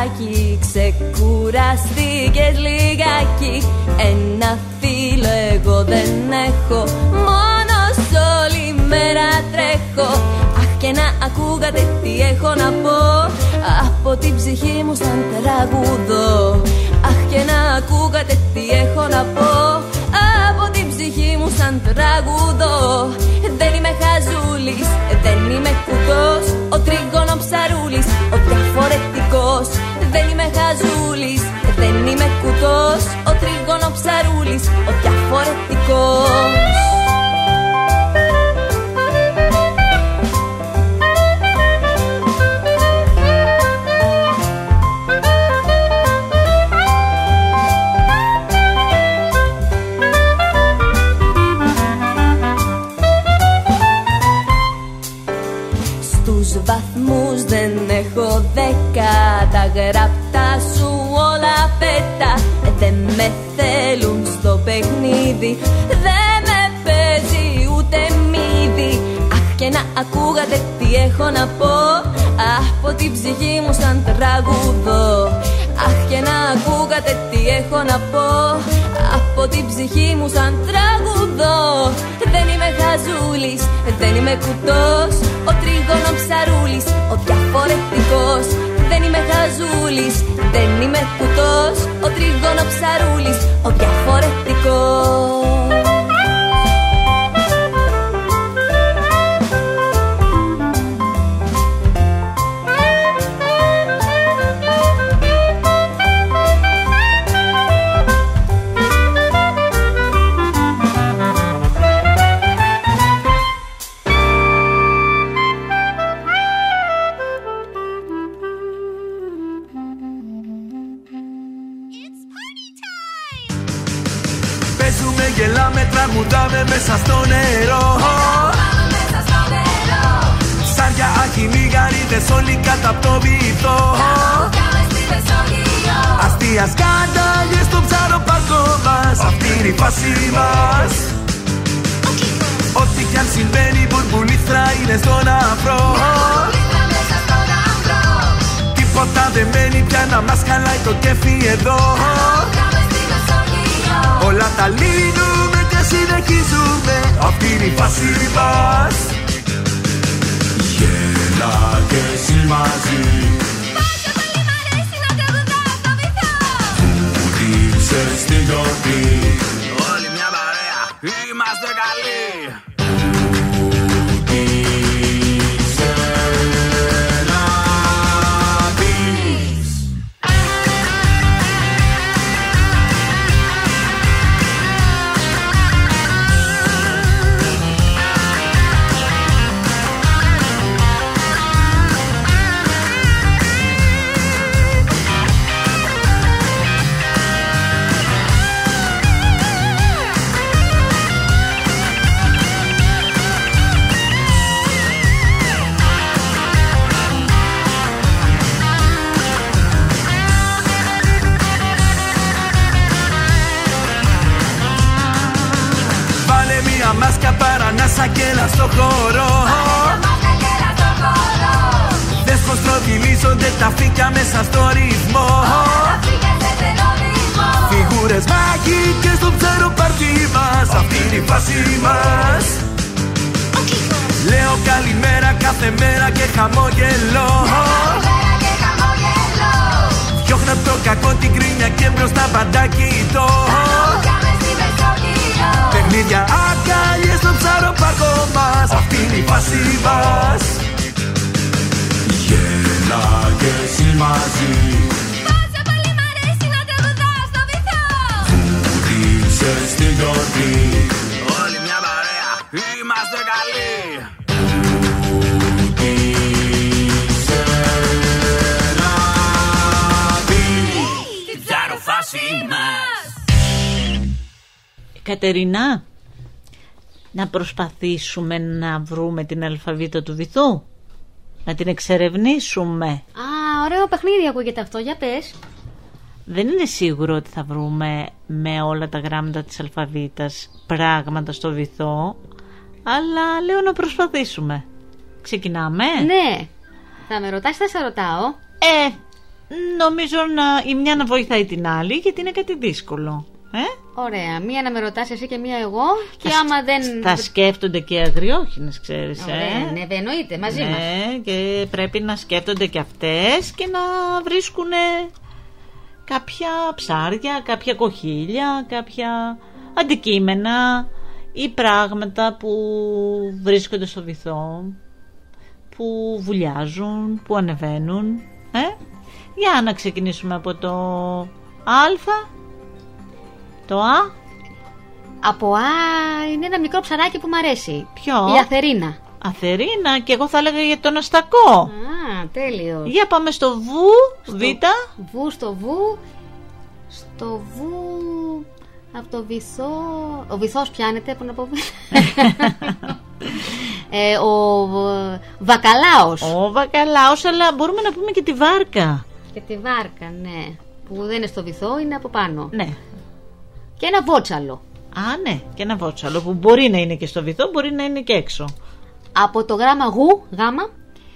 παιδάκι, ξεκουραστήκες λιγάκι. Ένα φίλο εγώ δεν έχω, μόνος όλη μέρα τρέχω. Αχ, και να ακούγατε τι έχω να πω, από την ψυχή μου σαν τραγουδό. Αχ, και να ακούγατε τι έχω να πω, από την ψυχή μου σαν τραγουδό. Δεν είμαι χαζούλης, δεν είμαι κουτός, ο τρίγωνο ψαρούλης, ο διαφορετικός. Δεν είμαι χαζούλης, δεν είμαι κουτός, ο τρίγωνο ψαρούλης, ο διαφορετικός. Βαθμούς δεν έχω δέκα, τα γραπτά σου όλα πέτα. Δεν με θέλουν στο παιχνίδι, δεν με παίζει ούτε μύδι. Αχ, και να ακούγατε τι έχω να πω, από την ψυχή μου σαν τραγουδό. Αχ, και να ακούγατε τι έχω να πω, από την ψυχή μου σαν τραγουδό. Δεν είμαι χαζούλης, δεν είμαι κουτός, ο τρίγωνο ψαρούλης, ο διαφορετικός. Δεν είμαι χαζούλης, δεν είμαι κουτός, ο τρίγωνο ψαρούλης, ο διαφορετικός. Γελάμε, τραγουδάμε μέσα στο νερό. Ψάρια, αχινοί, γαρίδες, όλοι κάτω απ' το βυθό. Αστεία σκαντάλιες στο ψαροπάρκο μας, αυτή είναι η φάση μας. Ό,τι κι αν συμβαίνει, μπουρμπουλήθρα είναι στον αφρό. Τίποτα δεν μένει πια να μας χαλάει το κέφι εδώ. Όλα τα λύνουμε και συνεχίζουμε, αυτή είναι η φάση μας. Γέλα και εσύ μαζί, πόσο πολύ μ' αρέσει να τραγουδάω στο βυθό. Που δείξες τη γιορτή, όλη μια παρέα, είμαστε καλοί. Μάσκα παρανάσα και έλα στο χώρο. Δες πως τρογγυλίζονται τα φύκια μέσα στο ρυθμό. Φιγούρες μαγικές στο ψαροπάρτι μας, αυτή είναι η φάση μας. Λέω καλημέρα κάθε μέρα και χαμόγελο. Διώχνω απ' το κακό την κρίνια και μπροστά παντάκι το. Παιχνίδια, αγκάλιες στο ψαροπάρκο μας, αυτή είναι η φάση μας. Γέλα και εσύ μαζί, πόσο πολύ μ' αρέσει να τραγουδάω στο βυθό. Που δείξες τη γιορτή, όλη μια παρέα, είμαστε καλοί. Στην ψαροφάση μας. Κατερινά, να προσπαθήσουμε να βρούμε την αλφαβήτα του βυθού, να την εξερευνήσουμε. Α, ωραίο παιχνίδι ακούγεται αυτό, για πες. Δεν είναι σίγουρο ότι θα βρούμε με όλα τα γράμματα της αλφαβήτας πράγματα στο βυθό, αλλά λέω να προσπαθήσουμε. Ξεκινάμε. Ναι. Θα με ρωτάς, θα σε ρωτάω. Ε, Νομίζω να, η μια να βοηθάει την άλλη, γιατί είναι κάτι δύσκολο. Ε? Ωραία, μία να με ρωτάς εσύ και μία εγώ. Και θα, άμα δεν. Θα σκέφτονται και οι αγριόχινες, ξέρεις. Ωραία, ε? ναι, εννοείται, μαζί ναι, μας. Και πρέπει να σκέφτονται και αυτές και να βρίσκουν κάποια ψάρια, κάποια κοχύλια, κάποια αντικείμενα ή πράγματα που βρίσκονται στο βυθό, που βουλιάζουν, που ανεβαίνουν. Ε? Για να ξεκινήσουμε από το Α. Το Α. Από Α είναι ένα μικρό ψαράκι που μου αρέσει. Ποιο? Η Αθερίνα. Αθερίνα, και εγώ θα έλεγα για τον Αστακό. Α, τέλειο. Για πάμε στο Βου, στο Β. Βου, στο Βου. Στο Βου. Από το βυθό. Ο βυθός πιάνεται, που να πω. ε, ο Βακαλάος. Ο Βακαλάος, αλλά μπορούμε να πούμε και τη Βάρκα. Και τη Βάρκα, ναι. Που δεν είναι στο βυθό, είναι από πάνω. Ναι. Και ένα βότσαλο. Α, ναι, και ένα βότσαλο που μπορεί να είναι και στο βυθό, μπορεί να είναι και έξω. Από το γράμμα γου, γάμα.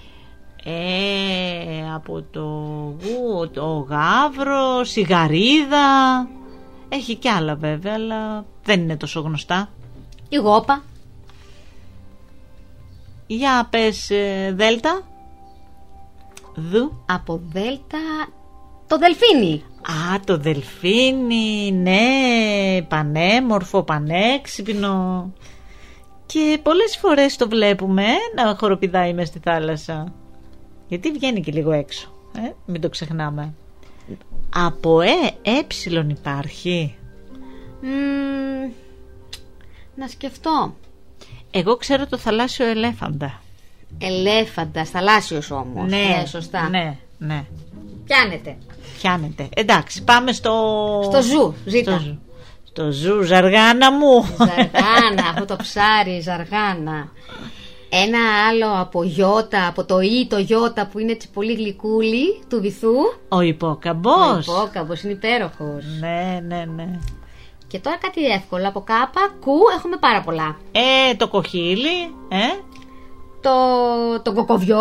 Ε, από το γου, το γάβρο, σιγαρίδα. Έχει κι άλλα βέβαια, αλλά δεν είναι τόσο γνωστά. Η γόπα. Για πες ε, δέλτα. Δου. Από δέλτα το δελφίνι. Α, το δελφίνι, ναι, πανέμορφο, πανέξυπνο. Και πολλές φορές το βλέπουμε να χοροπηδάει μες στη θάλασσα. Γιατί βγαίνει και λίγο έξω, ε? Μην το ξεχνάμε. Από ε, έψιλον υπάρχει. Mm, να σκεφτώ. Εγώ ξέρω το θαλάσσιο ελέφαντα. Ελέφαντας, θαλάσσιος όμως. Ναι, ναι, σωστά. Ναι, ναι. Πιάνεται. Πιάνεται. Εντάξει, πάμε στο... Στο ζου, ζήτα. Στο ζου, στο ζου ζαργάνα μου. Ζαργάνα, αυτό το ψάρι, ζαργάνα. Ένα άλλο από γιώτα, από το ή το γιώτα που είναι έτσι πολύ γλυκούλι του βυθού. Ο υπόκαμπος. Ο υπόκαμπος είναι υπέροχος. Ναι, ναι, ναι. Και τώρα κάτι εύκολο. Από κάπα, κου, έχουμε πάρα πολλά. Ε, το κοχύλι, ε. Το, το κοκοβιό.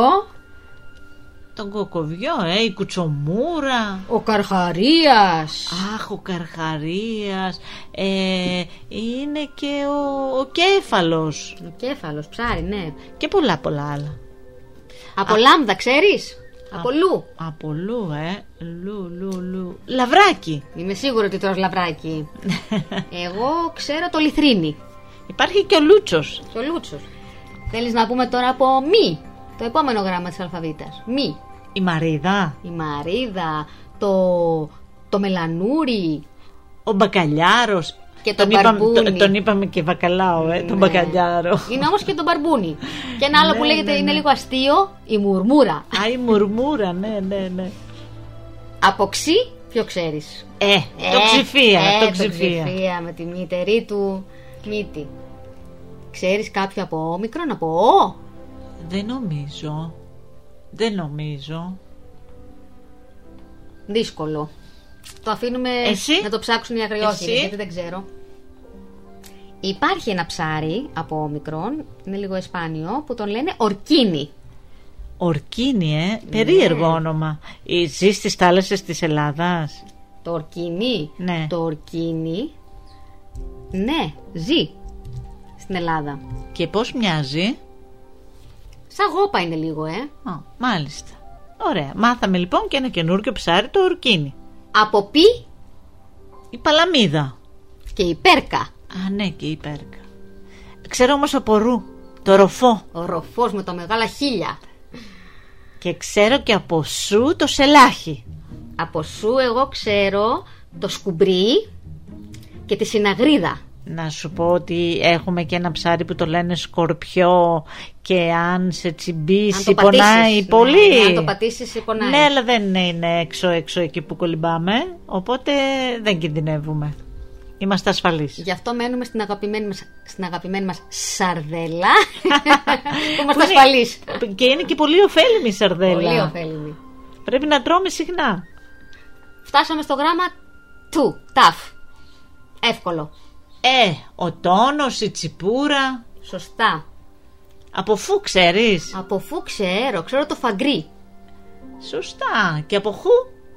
Τον κοκοβιό, ε, η κουτσομούρα. Ο καρχαρίας. Αχ, ο καρχαρίας. Ε, είναι και ο, ο κέφαλος. Ο κέφαλος, ψάρι, ναι. Και πολλά πολλά άλλα. Από Α, λάμδα, ξέρεις? Από λου. Από λου, ε. Λου, λου, λου. Λαβράκι. Είμαι σίγουρη ότι τρως λαβράκι. Εγώ ξέρω το λιθρίνι. Υπάρχει και ο Λούτσος. Και ο Λούτσος. Θέλεις να πούμε τώρα από μη, το επόμενο γράμμα της αλφαβήτας. Μη. Η Μαρίδα. Η Μαρίδα. Το, το μελανούρι. Ο Μπακαλιάρος. Και τον τον, είπαμε, μπαρμπούνι. τον, τον είπαμε και βακαλάο, ε, τον Ναι. Μπακαλιάρο. Είναι όμως και τον μπαρμπούνι. Και ένα άλλο Ναι, που λέγεται, ναι, είναι ναι. λίγο αστείο, η μουρμούρα. Α, η μουρμούρα, ναι, ναι, ναι. Από ξύ, ποιο ξέρεις? Ε, το ξηφία, ε, το το ξηφία. ξηφία με τη μητερή του μύτη. Ξέρεις κάποιο από όμικρον, από ο? Δεν νομίζω. Δεν νομίζω. Δύσκολο. Το αφήνουμε Εσύ? να το ψάξουν οι αγριόχειροι, Εσύ? γιατί δεν ξέρω. Υπάρχει ένα ψάρι από όμικρον, είναι λίγο εσπάνιο, που τον λένε ορκίνι. Ορκίνι, ε, περίεργο όνομα. Ε, Ζει στις θάλασσες της Ελλάδας. Το ορκίνι. Ναι. Το ορκίνι. Ναι, ζει στην Ελλάδα. Και πώς μοιάζει? Σαν γόπα είναι λίγο, ε. Α, μάλιστα. Ωραία. Μάθαμε λοιπόν και ένα καινούργιο ψάρι, το ορκίνι. Από πι Η παλαμίδα. και η πέρκα. Α, ναι, και η πέρκα. Ξέρω όμως από ρου, το ροφό. Ο ροφός με τα μεγάλα χείλια. Και ξέρω και από σου το σελάχι. Από σου εγώ ξέρω το σκουμπρί και τη συναγρίδα. Να σου πω ότι έχουμε και ένα ψάρι που το λένε σκορπιό και αν σε τσιμπήσει Αν το πονάει πατήσεις, πολύ. ναι, αν το πατήσεις πονάει. Ναι, αλλά δεν είναι έξω έξω εκεί που κολυμπάμε, οπότε δεν κινδυνεύουμε. Είμαστε ασφαλείς. Γι' αυτό μένουμε στην αγαπημένη μας, στην αγαπημένη μας σαρδέλα. Που είμαστε Που είναι- ασφαλείς. Και είναι και πολύ ωφέλιμη η σαρδέλα. Πολύ ωφέλιμη. Πρέπει να τρώμε συχνά. Φτάσαμε στο γράμμα του, ταφ. Εύκολο. Ε, ο τόνος, η τσιπούρα. Σωστά. Από φου ξέρεις? Από φου ξέρω, ξέρω το φαγκρί. Σωστά. Και από χου?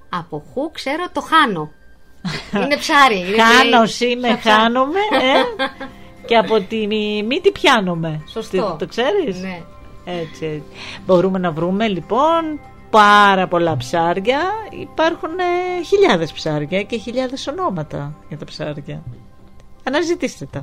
Από χου ξέρω το χάνω. Είναι ψάρι. Είναι Χάνος λέει, είμαι, χάνομαι. Ε? Και από τη μύτη πιάνομαι. Σωστό. Το, το ξέρεις? Ναι. Έτσι, έτσι. Μπορούμε να βρούμε λοιπόν πάρα πολλά ψάρια. Υπάρχουν ε, χιλιάδες ψάρια και χιλιάδες ονόματα για τα ψάρια. Αναζητήστε τα.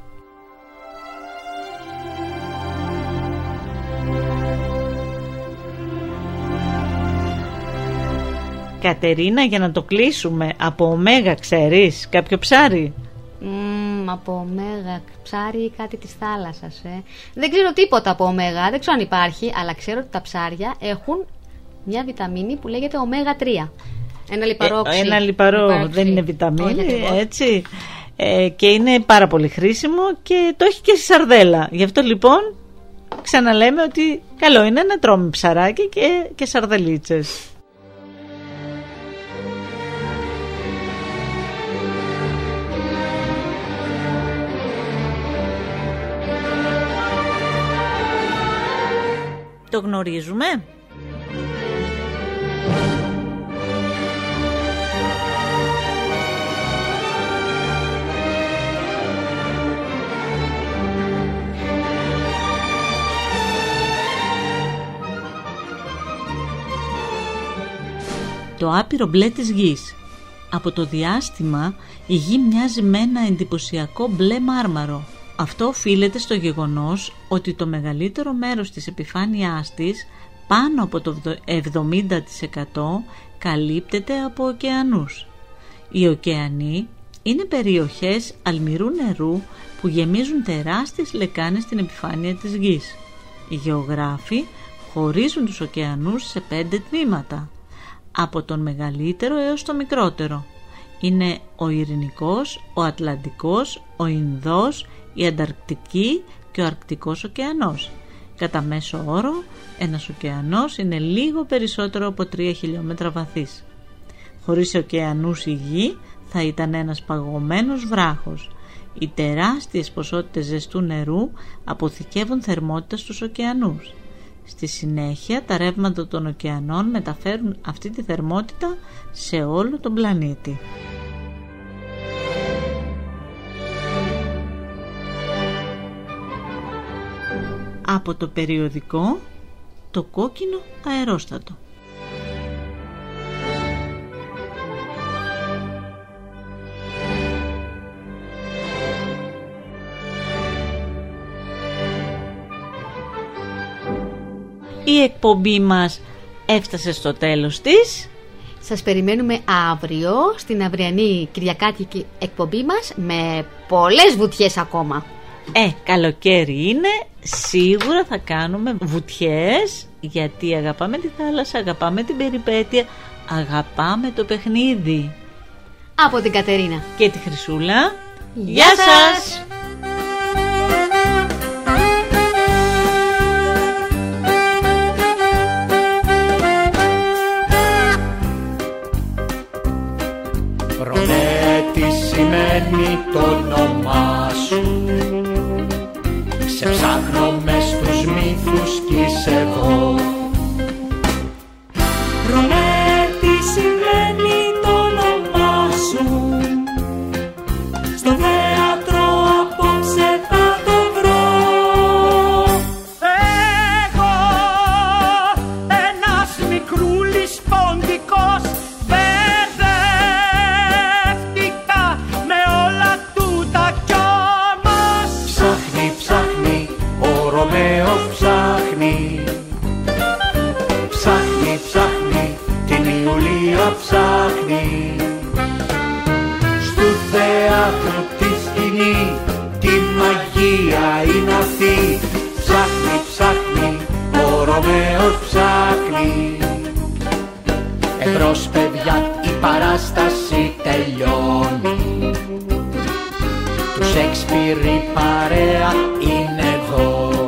Κατερίνα, για να το κλείσουμε, από ωμέγα ξέρεις κάποιο ψάρι? Mm, από ωμέγα ψάρι ή κάτι της θάλασσας, ε. Δεν ξέρω τίποτα από ωμέγα, δεν ξέρω αν υπάρχει, αλλά ξέρω ότι τα ψάρια έχουν μια βιταμίνη που λέγεται ωμέγα τρία. Ένα λιπαρό οξύ. Ε, ένα λιπαρό, λιπαρό δεν είναι βιταμίνη. Όχι, έτσι. Ε, και είναι πάρα πολύ χρήσιμο και το έχει και στη σαρδέλα. Γι' αυτό λοιπόν ξαναλέμε ότι καλό είναι να τρώμε ψαράκι και, και σαρδελίτσες. Το γνωρίζουμε? Το άπειρο μπλε της γης. Από το διάστημα η γη μοιάζει με ένα εντυπωσιακό μπλε μάρμαρο. Αυτό οφείλεται στο γεγονός ότι το μεγαλύτερο μέρος της επιφάνειάς της, πάνω από το εβδομήντα τοις εκατό, καλύπτεται από ωκεανούς. Οι ωκεανοί είναι περιοχές αλμυρού νερού που γεμίζουν τεράστιες λεκάνες στην επιφάνεια της γης. Οι γεωγράφοι χωρίζουν τους ωκεανούς σε πέντε τμήματα, από τον μεγαλύτερο έως το μικρότερο. Είναι ο Ειρηνικός, ο Ατλαντικός, ο Ινδός, η Ανταρκτική και ο Αρκτικός ωκεανός. Κατά μέσο όρο, ένας ωκεανός είναι λίγο περισσότερο από τρία χιλιόμετρα βαθύς. Χωρίς ωκεανούς η γη θα ήταν ένας παγωμένος βράχος. Οι τεράστιες ποσότητες ζεστού νερού αποθηκεύουν θερμότητα στους ωκεανούς. Στη συνέχεια τα ρεύματα των ωκεανών μεταφέρουν αυτή τη θερμότητα σε όλο τον πλανήτη. Από το περιοδικό το κόκκινο αερόστατο. Η εκπομπή μας έφτασε στο τέλος της. Σας περιμένουμε αύριο στην αυριανή κυριακάτικη εκπομπή μας με πολλές βουτιές ακόμα. Ε, καλοκαίρι είναι, σίγουρα θα κάνουμε βουτιές, γιατί αγαπάμε τη θάλασσα, αγαπάμε την περιπέτεια, αγαπάμε το παιχνίδι. Από την Κατερίνα και τη Χρυσούλα. Γεια, Γεια σας! σας. Ρωμέ, τι σημαίνει το όνομά σου? Σε ψάχνω μες στους μύθους κι είσαι εδώ. Ρωμέ, τι σημαίνει το όνομά σου? Στο θέατρο απόψε θα το βρω. Εγώ, ένας μικρούλης ποντικός, μπερδεύτηκα με όλα τούτα κι όμως Ψάχνει, ψάχνει, ο Ρωμαίος ψάχνει. Ψάχνει, ψάχνει, την Ιουλία ψάχνει. Στου θέατρου τη σκηνή, τη μαγεία είναι αυτή. Ψάχνει, ψάχνει, ο Ρωμαίος ψάχνει. Εμπρός παιδιά, η παράσταση τελειώνει. Του Σέξπιρ η παρέα είναι εδώ.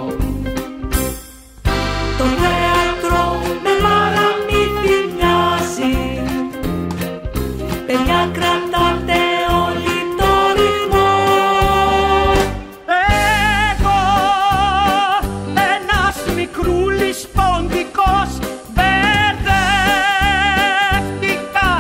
Το θέατρο με παραμύθι μοιάζει. Παιδιά, κρατάτε όλοι το ρυθμό. εγώ, ένας μικρούλης ποντικός, μπερδεύτηκα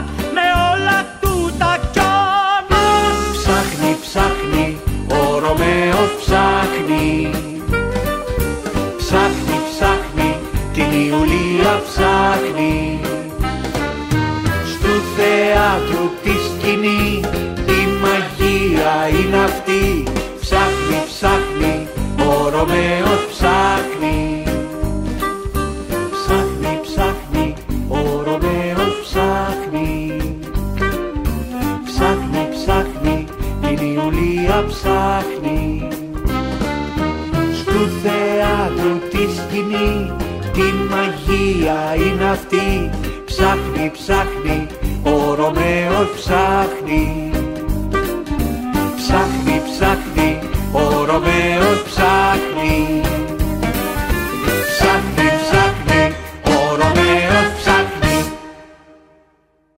Ρωμαίος ψάχνει. Ψάχνει, ψάχνει, ο Ρωμαίος ψάχνει. Ψάχνει, ψάχνει, την Ιουλία ψάχνει. Στου θεάτρου τη σκηνή, τη μαγεία είναι αυτή. Ψάχνει, ψάχνει, ο Ρωμαίος ψάχνει. Ψάχνει, ψάχνει, ο Ρωμαίος